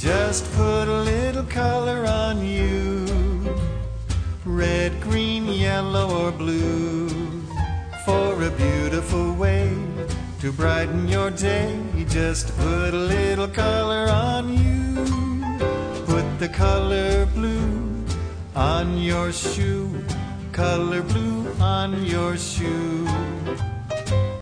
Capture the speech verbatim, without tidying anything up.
Just put a little color on you. Red, green, yellow, or blue. For a beautiful way to brighten your day, just put a little color on you. Put the color blue on your shoe. Color blue on your shoe.